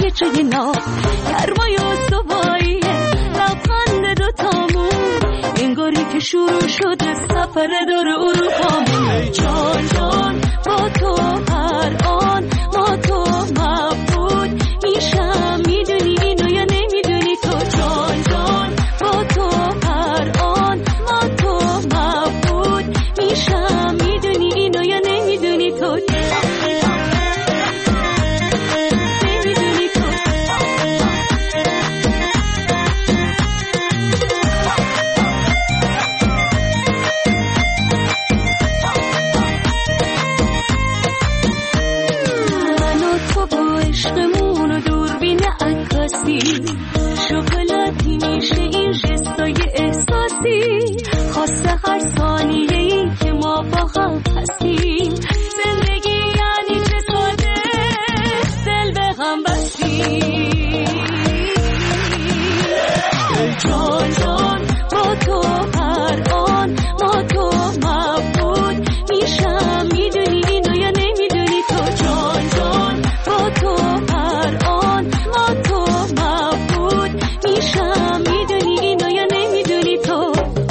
یه جای ناب گرمای استوایی لبخند دوتامون انگاری که شروع شده سفر دور اروپامون. جان جان با تو هر آن ما تو مبود میشم میدونی اینو یا نمیدونی تو. جان جان با تو هر آن ما تو مبود میشم میدونی اینو یا نمیدونی تو. شکلاتی میشه این جستای احساسی خواسته هر ثانیه‌ای که ما با هم هستیم. زندگی یعنی چه ساده دل به هم بستیم. جان جان با تو هر آن ما تو مبود میشم میدونی اینو یا نمیدونی تو. جان جان با تو هر آن ما تو مبود میشم میدونی اینو یا نمیدونی تو.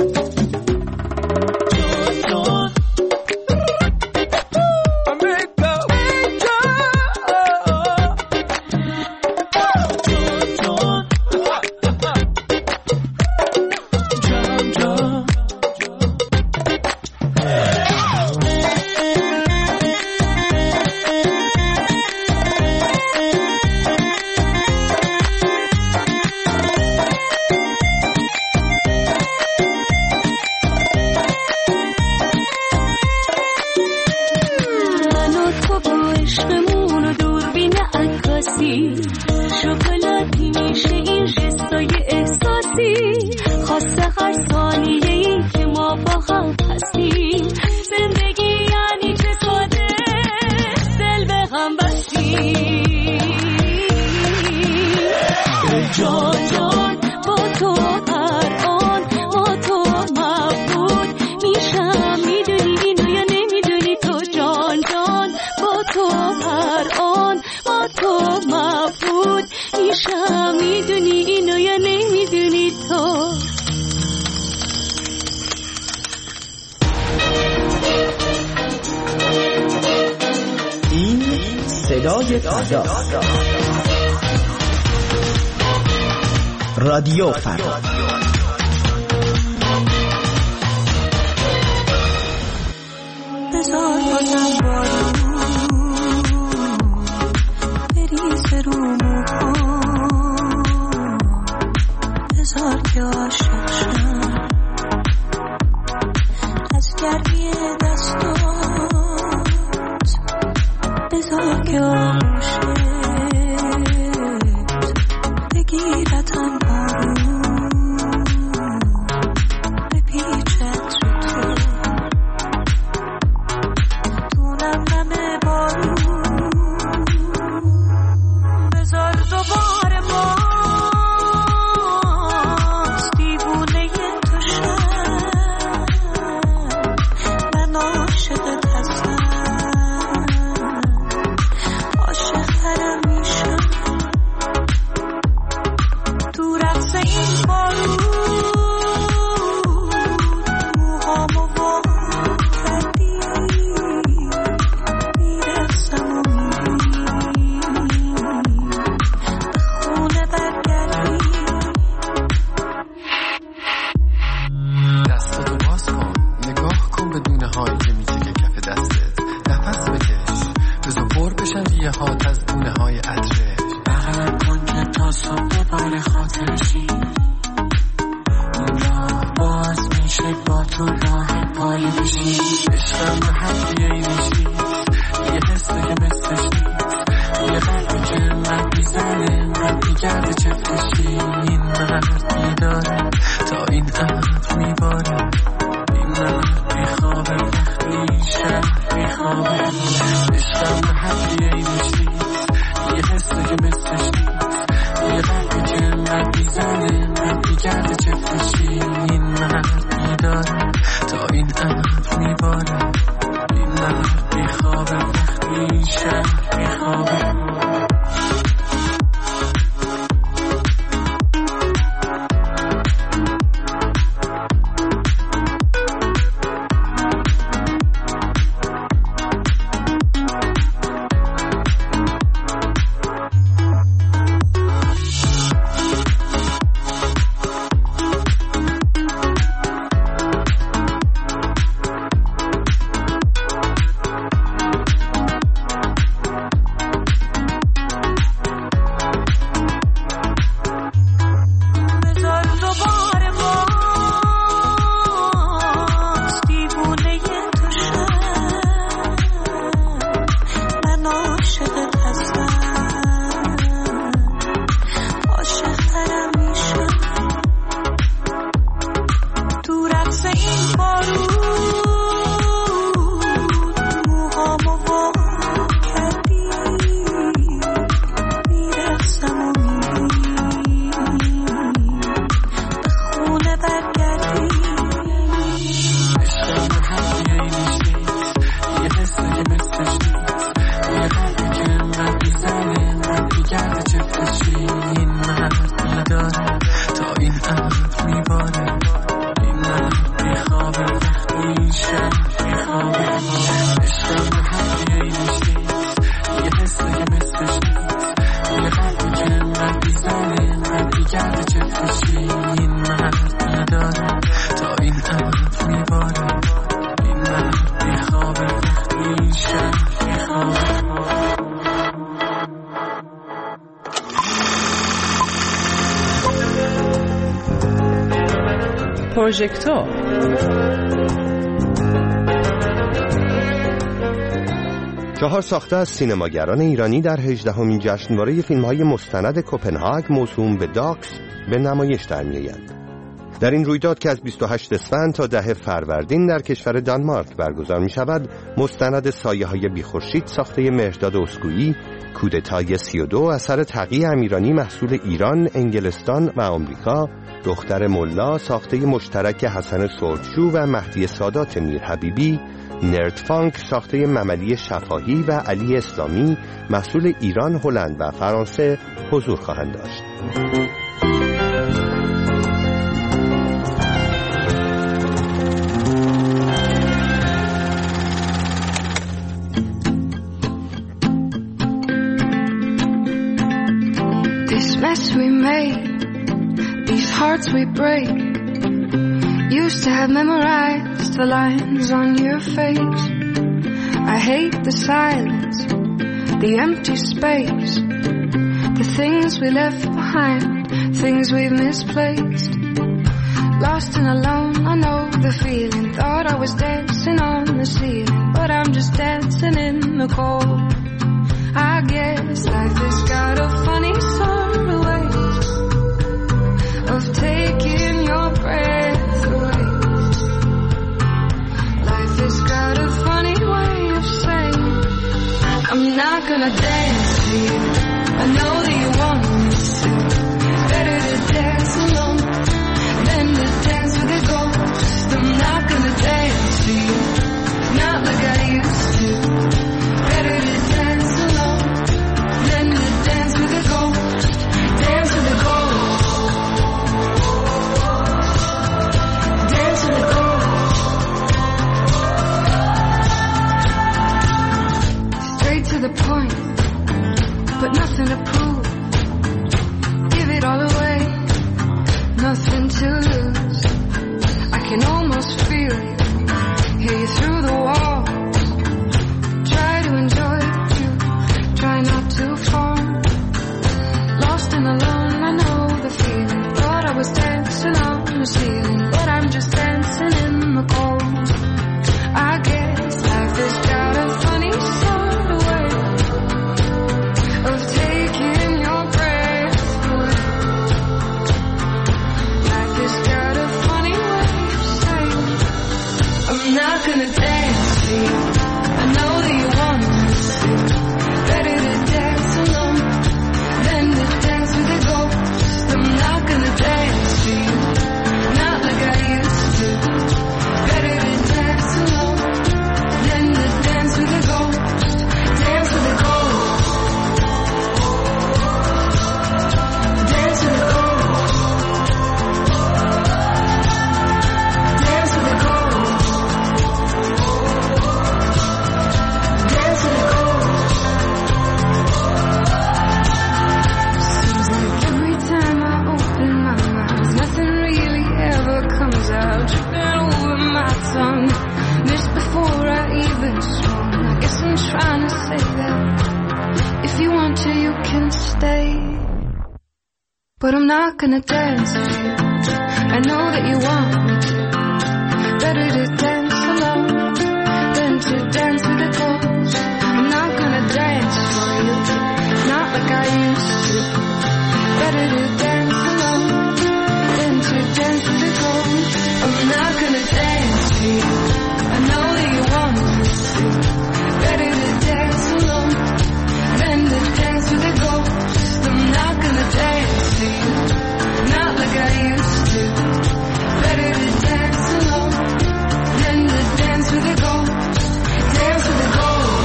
شکلاتی میشه این جستای احساسی خواسته هر ثانیه‌ای که ما با هم هستیم. زندگی یعنی چه ساده دل به هم بستیم. جان جان با تو هر آن ما تو مبود میشم میدونی اینو یا نمیدونی تو. جان جان با تو هر آن ما تو مبود میشم میدونی اینو یا نمیدونی تو. این صدای فردا، رادیو فردا. بذار بازم بریز رو موهام، بذار که عاشق شم از گرمی دستات، بذار که آغوشت بگیرتم بارون بپیچت رو تو. دونم نمه بارون بذار دوباره باز دیوونه تو شم. من عاشقت هستم، عاشقترم میشم. تو رقص این بارون موهامو وا کردی، میرقصم و میری به خونه برگردی. دستاتو باز کن، نگاه کن به دونه هایی که میچکه کف دستت. نفس بکش، بذار پر بشن ریه هات از دونه های عطرت. بغلم کن که تا صبح بباره خاطرشی. این راه باز میشه با تو راه پای بشی. عشقم به حدیه ای نیستی، یه حسه که مثلش نیست. یه قلبی که من میزنه من میگرده چفتشی. این مرد میداره تا این عمد میباره، این مرد میخوابه وقتی شهر میخوابه. عشقم به حدیه ای نیستی، یه حسه که مثلش نیست. یه قلبی که من میزنه من میگرده چفتشی. این مرد میداره تا این عمد میباره، این مرد میخوابه وقتی شهر میخوابه. پروژکتور. چهار ساخته از سینماگران ایرانی در 18مین جشنواره فیلم‌های مستند کپنهاگ موسوم به داکس به نمایش در می‌آیند. در این رویداد که از 28 اسفند تا 10 فروردین در کشور دانمارک برگزار می‌شود، مستند سایه‌های بی‌خورشید ساخته مهرداد اسکویی، کودتای 32 اثر تقی امیرانی محصول ایران، انگلستان و آمریکا، دختر ملا ساخته مشترک حسن سردشو و مهدی سادات میرحبیبی، نرد فانک ساخته مملی شفاهی و علی اسلامی محصول ایران، هلند و فرانسه حضور خواهند داشت. This mess we made, these hearts we break, used to have memorized the lines on your face. I hate the silence, the empty space, the things we left behind, things we've misplaced. Lost and alone, I know the feeling. Thought I was dancing on the ceiling, but I'm just dancing in the cold. I guess life has got a funny sort of way of taking your breath away. Life has got a funny way of saying, I'm not gonna dance to you. I know that you want me to. Better to dance alone than to dance with a ghost. I'm not gonna dance to you, not like I used to. Better to dance alone than to dance with a ghost. Dance with a ghost. Dance with a ghost. Straight to the point, but nothing to prove. Give it all away, nothing to lose. I can almost feel you, hear you through the wall. Try to enjoy you, try not to fall. Lost and alone, I know the feeling. Thought I was dancing on the ceiling, but I'm just dancing in the cold. I guess life has got a funny sort of way of taking your breath away. Life has got a funny way of saying, I'm not gonna dance to you. I know that you want me to. Better to dance alone than to dance with a ghost. I'm not gonna dance to you, not like I used to. Better to dance alone than to dance with a ghost. Dance with a ghost. Dance with a ghost. Dance with a ghost. Dance with a ghost. Seems like every time I open my mouth, nothing really ever comes out. Tripping over my tongue, missed before I even swung. I guess I'm trying to say that if you want to, you can stay. But I'm not gonna dance with you. I know that you want me to. Better to dance alone than to dance with a ghost. I'm not gonna dance for you, not like I used to. Better to dance alone than to dance with a ghost. I'm not gonna dance to you. I know that you want me to. Better to dance alone than to dance with a ghost. I'm not gonna dance to you, not like I used to. Better to dance alone than to dance with a ghost. Dance with a ghost.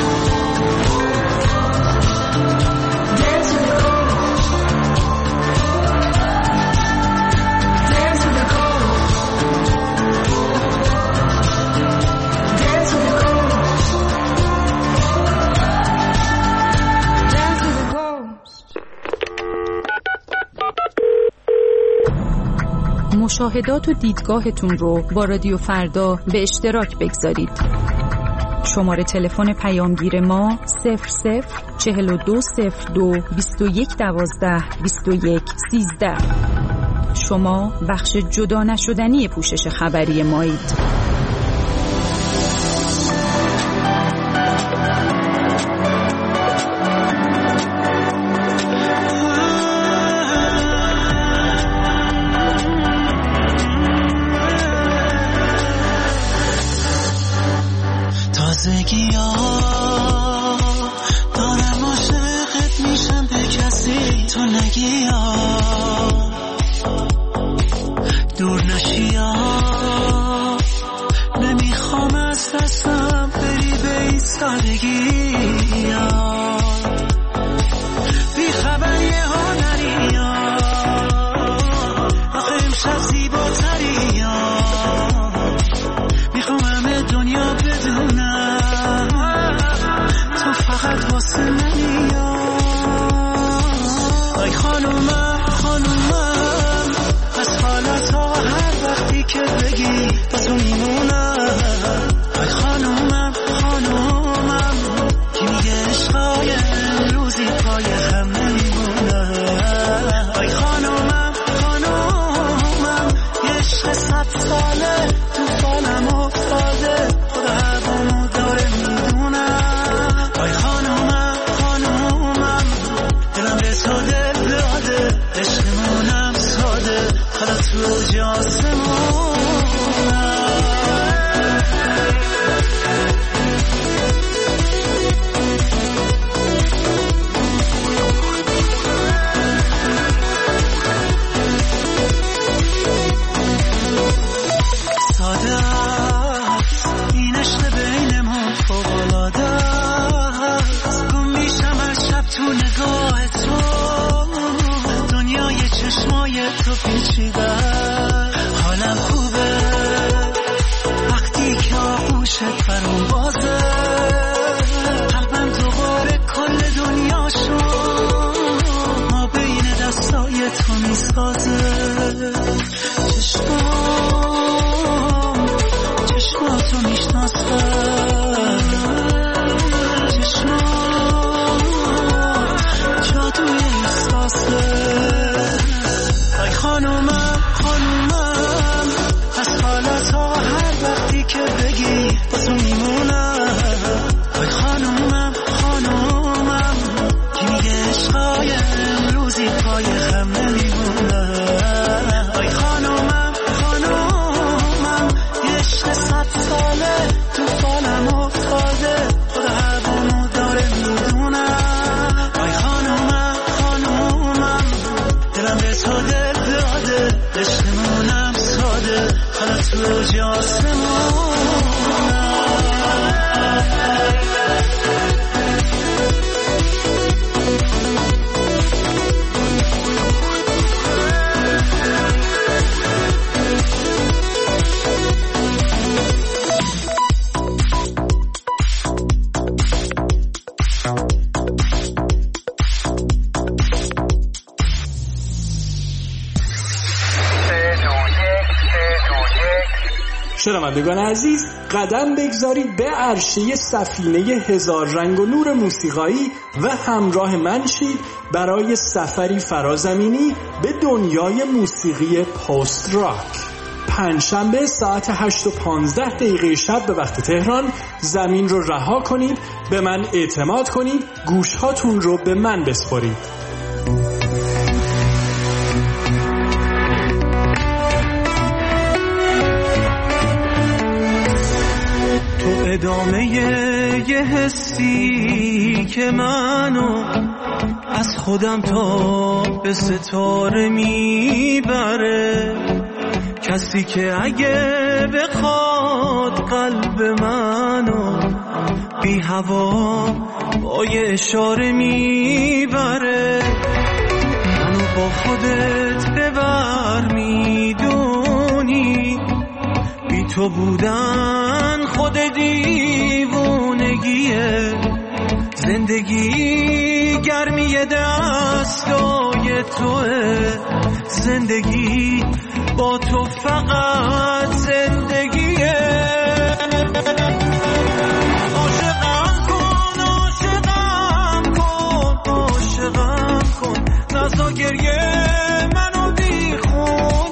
Dance with a ghost. Dance with a ghost. Dance with a ghost. Dance with a ghost. مشاهدات و دیدگاهتون رو با رادیو فردا به اشتراک بگذارید. شماره تلفن پیامگیر ما 00420221122113. شما بخش جدا نشدنی پوشش خبری مایید. شنوندگان عزیز، قدم بگذارید به عرشه سفینه هزار رنگ و نور موسیقایی و همراه من شید برای سفری فرازمینی به دنیای موسیقی پست راک. پنجشنبه ساعت 8:15 شب به وقت تهران زمین رو رها کنید، به من اعتماد کنید، گوشهاتون رو به من بسپارید. ادامه یه حسی که منو از خودم تا به ستاره میبره، کسی که اگه بخواد قلب منو بی هوا با یه اشاره میبره، منو با خودت ببر میدونی بی تو بودن خود دیوونگیه، زندگی گرمی دستای توه، زندگی با تو فقط زندگیه. عاشقم کن عاشقم کن عاشقم کن، نزا گریه منو بیخون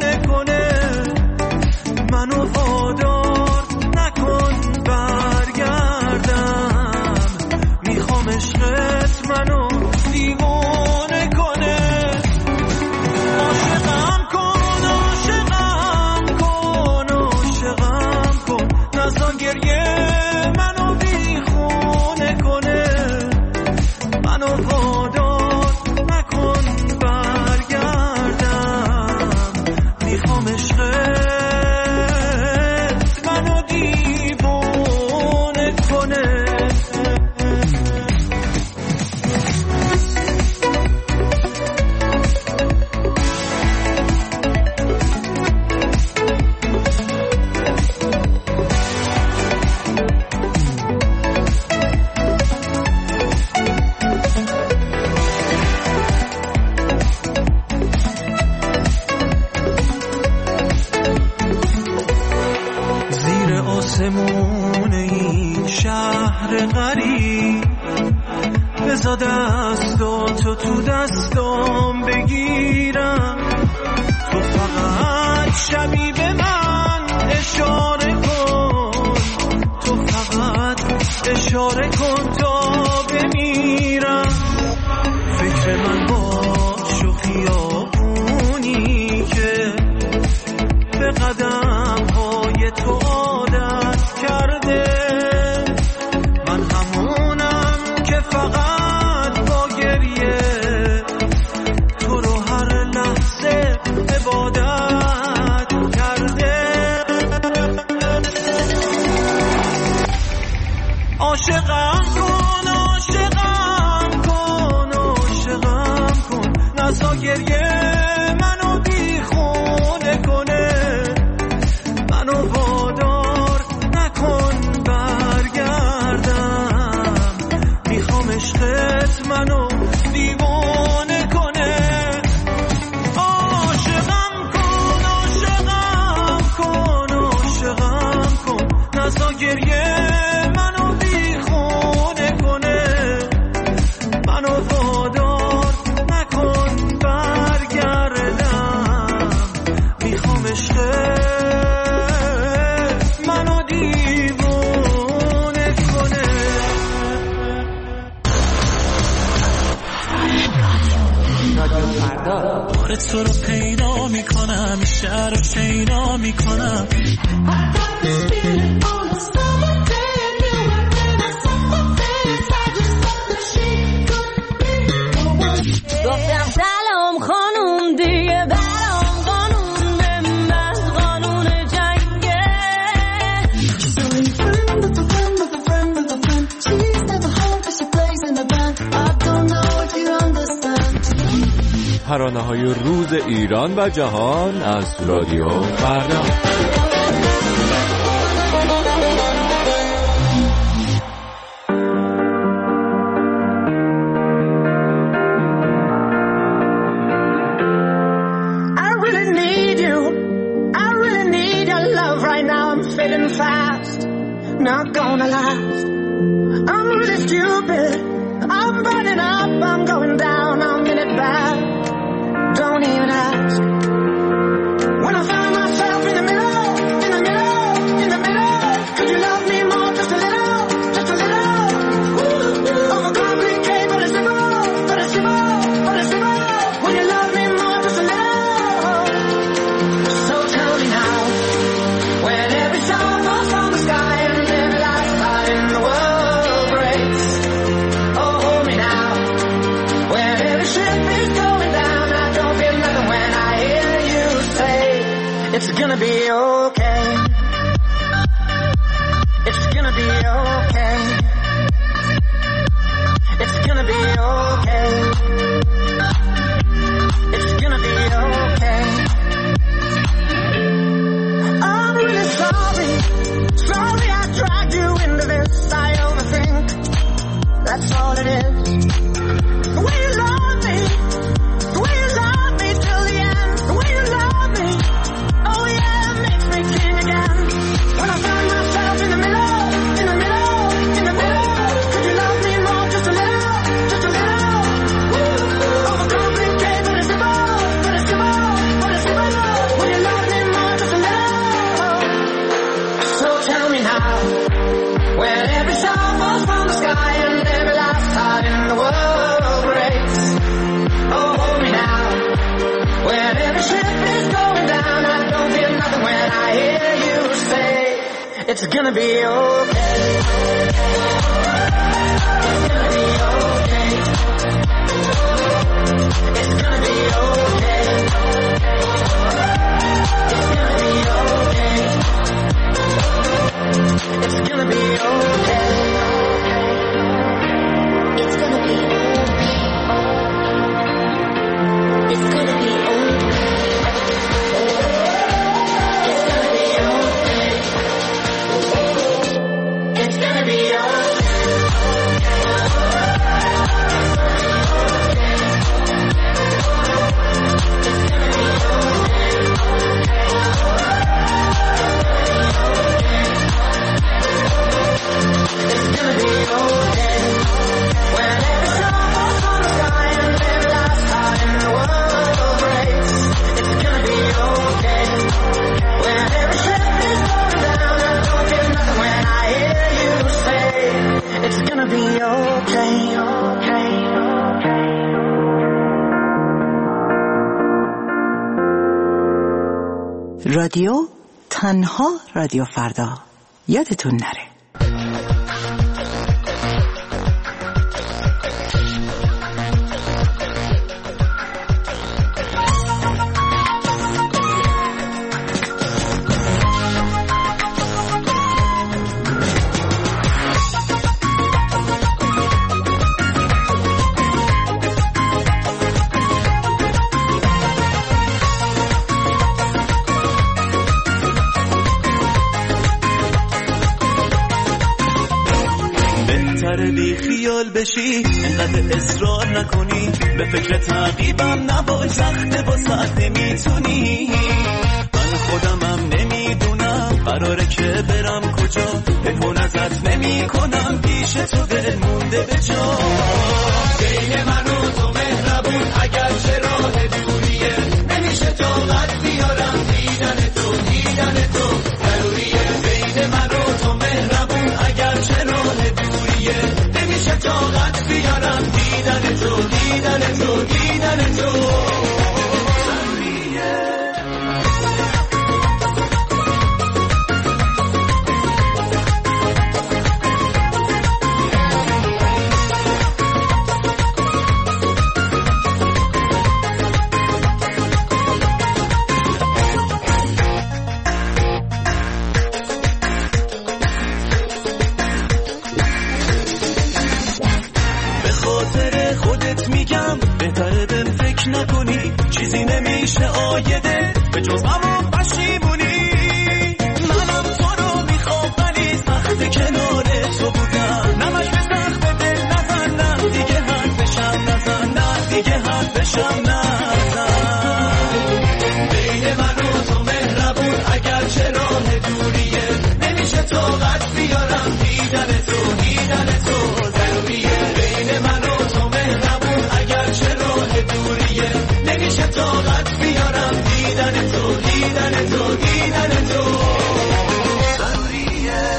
منو وادار نکن برگردم، میخوام عشقت منو دیوونه کنه. آسمون این شهر غریب بزا دستاتو تو دستام بگیرم، تو فقط شبی به من اشاره کن، تو فقط اشاره کن تا بمیرم. فکر من باش و خیابونی که به قدم های تو عادت کرده، من همونم که فقط با گریه تو رو هر لحظه عبادت کرده. عاشقم کن عاشقم کن عاشقم کن، نزا گریه منو بیخونه کنه، منو وادار نکن برگردم، میخوام عشقت منو دیوانه کنه. عاشقم کن عاشقم کن عاشقم کن، نزا گریه منو بیخونه کنه، منو وادار نکن برگردم، میخوام عشقت منو دیوونه کنه. بار تو رو پیدا میکنم، شهر رو شیدا میکنم. گفتم سلام خانوم دیگه برام قانون من قانون جنگه. ترانه‌های روز ایران و جهان از رادیو فردا. Not gonna last. I'm really stupid. I'm burning up. I'm going down. I'm in it bad. Don't even ask. When I found myself in the middle, in the middle, in the middle, could you love me more? Just a little, just a little. Overcomplicate, but it's simple, but it's simple, but it's simple. When you love me more, just a little. So tell me now, when every star falls from the sky. It's gonna be okay. It's gonna be okay. It's gonna be okay. It's gonna be okay. I'm really sorry. Sorry I dragged you into this. I overthink. That's all it is. The way you love me. The way you love me till the end. The way you love me. Oh yeah, it makes me king again. When I found myself in the middle, in the middle, in the middle. Could you love me more? Just a little, just a little. Overcomplicate, but it's simple, but it's simple, but it's simple. When you love me more, just a little. So tell me now, when every star falls from the sky and every last heart in the world breaks. Oh, hold me now, when every ship is going down. I don't feel nothing when I hear you say it's gonna be okay. It's gonna be okay. رادیو تنها رادیو فردا، یادتون نره. بی خیال بشی، انقدر اصرار نکنی، به فکر تعقیبم نباش، سخته واسه نمیتونی. من خودمم نمیدونم قراره که برم کجا، پنهون ازت نمی کنم، پیش تو دل مونده به جا. بین من و تو مهربون اگر چه راه دوریه، نمیشه طاقت بیارم دیدن تو، دیدن تو ضروریه. بین من و تو مهربون اگر چه راه دوریه، نمیشه طاقت بیارم دیدن تو، دیدن تو، دیدن تو نکنی، چیزی نمیشه آیده به جز همون پشیمونی. منم تو رو میخوام ولی سخت کنار تو بودم، نمش به سخت دل نزن، نه دیگه حرفشم نزن، نه دیگه حرفشم نزن. بین من و تو مهربون اگر چه راه دوریه، نمیشه طاقت بیارم دیدن تو، دیدن تو ضروریه. بین من و تو مهربون اگر چه راه دوریه، نمیشه طاقت بیارم دیدن تو، دیدن تو، دیدن تو ضروریه.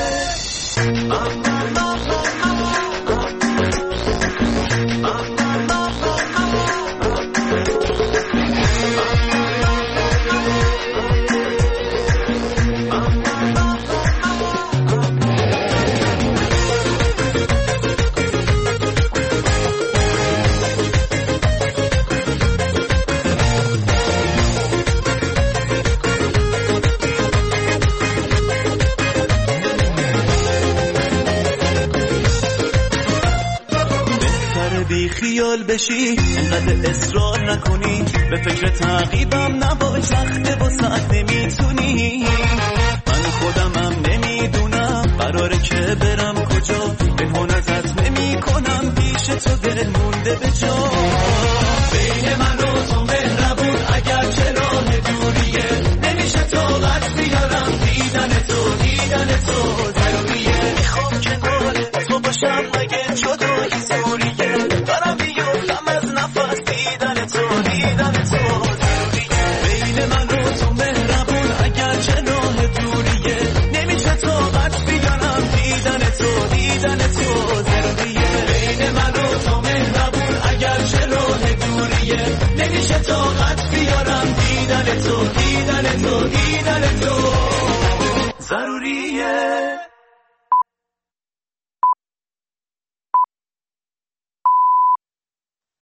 بی خیال بشی، انقدر اصرار نکنی، به فکر تعقیبم نباش، سخته واسه نمیتونی. من خودمم نمیدونم قراره که برم کجا، پنهون ازت نمی کنم، پیش تو دل مونده به جا. بین من و تو مهربون اگر چه راه دوریه، نمیشه طاقت بیارم دیدن تو، دیدن تو ضروریه. میخوام کنار تو باشم مگه جدایی زوریه، دارم بیفتم از نفس دیدن تو، دیدن تو ضروریه. بین من و تو مهربون اگر چه راه دوریه، نمیشه طاقت بیارم دیدن تو، دیدن تو ضروریه. بین من و تو مهربون اگر چه راه دوریه، نمیشه طاقت بیارم دیدن تو، دیدن تو، دیدن تو ضروریه.